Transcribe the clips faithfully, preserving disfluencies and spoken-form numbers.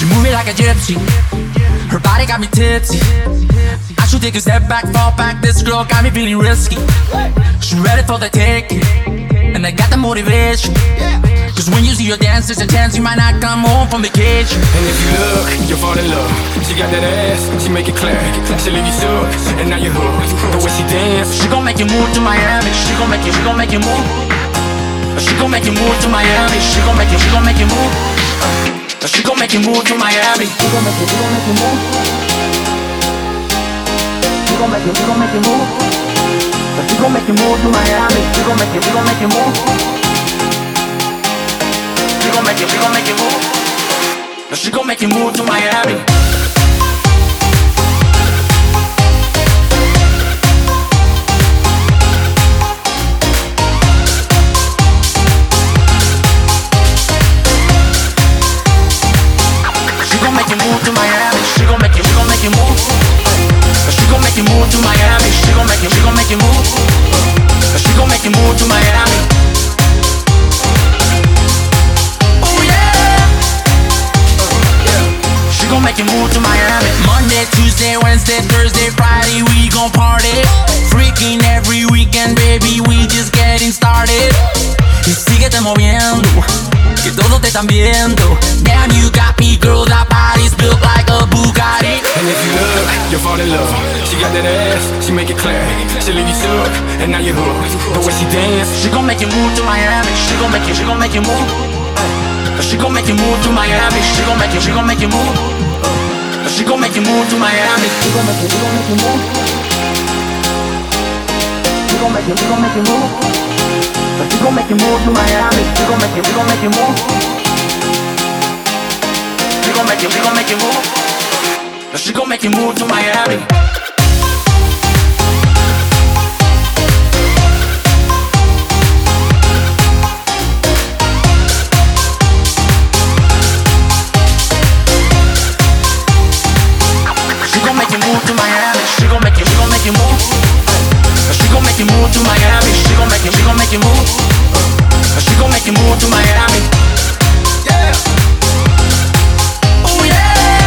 moving like a gypsy. Her body got me tipsy. I should take a step back, fall back. This girl got me feeling risky. She ready for the taking, and I got the motivation. Cause when you see her dance, there's a chance you might not come home from vacation. And if you look, you'll fall in love. She got that ass, she make it clap. She leave you shook, and now you're hooked. The way she dance, She gon' make you move to Miami. She gon' make you, she gon' make you move. She gon' make you move to Miami. She gon' make you, she gon' make you move. She gon' make you move to Miami. She gon' make you, she gon' make you move. She gon' make you, she gon' make you move. She gon' make you move to Miami. She gon' make you, she gon' make you move. She gon' make you, she gon' make you move. She gon' make you move to Miami. She gon' make you move to Miami. She gon' make you, she gon' make you move. She gon' make you move to Miami. She gon' make you, she gon' make you move. She gon' make you move to Miami. Oh yeah. She gon' make you move to Miami. Monday, Tuesday, Wednesday, Thursday, Friday, we gon' party. Freaking every weekend, baby, we just getting started. Y síguete moviendo, que todos te están viendo. Damn, you got me, girl, that body's built like a Bugatti. and if you look, you'll fall in love. She got that ass, she make it clap. She leave you shook, and now you're hooked. The way she dance, She gon' make you move to Miami. She gon' make you, she gon' make you move. She gon' make you move to Miami. She gon' make you, she gon' make you move. She gon' make you move to Miami. She gon' make you, she gon' make you move. She gon' make you, she gon' make you move. She gon' make you move to Miami. She gon' make you, she gon' make you move. She gon' make you, she gon' make you move. She gon' make you move to Miami. She gon' make you move to Miami. She gon' make you, she gon' make you move. She gon' make you move to Miami. She gon' make you, she gon' make you move. She gon' make you move to Miami. Yeah. Oh yeah.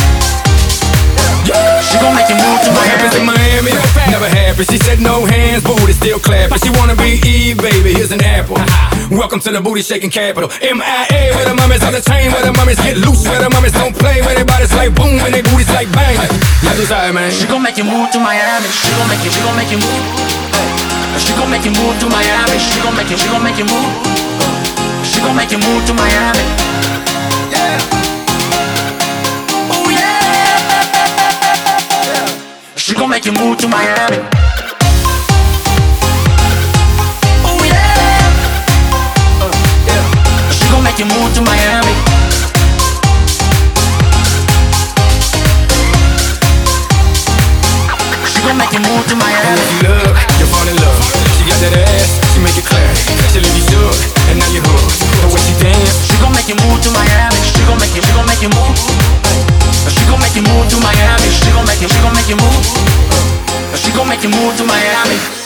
Yeah. She gon' make you move to what happens in Miami. Miami never happened. She said no hands, booty still clapping. She wanna be Eve, baby, here's an apple. Welcome to the booty shaking capital. M I A, where the mummies on the chain, where the mummies get loose, where the mummies don't play, where their bodies like boom, and their booties like bang. Yeah, you sorry, man. She gon' make you move to Miami. She gon' make you, she gon' make you move. She gon' make you move to Miami. She gon' make you, she gon' make you move. She gon' make you move to Miami. Yeah. Oh yeah. She gon' make you move to Miami. Oh yeah. She gon' make you move to Miami. She gon' make you move to And Miami. if you look, you'll fall in love. She got that ass, she make it clap. She leave you shook, and now you're hooked. The way she dance, She gon' make you move to Miami. She gon' make you, she gon' make you move. She gon' make you move to Miami. She gon' make you, she gon' make you move. She gon' make you move to Miami.